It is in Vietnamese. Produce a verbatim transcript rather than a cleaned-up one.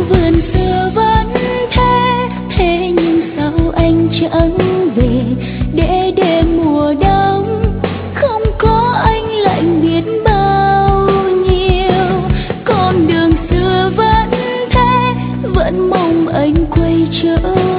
vườn xưa vẫn thế, thế nhưng sao anh chẳng về để đêm mùa đông không có anh lạnh biết bao nhiêu. Con đường xưa vẫn thế, vẫn mong anh quay trở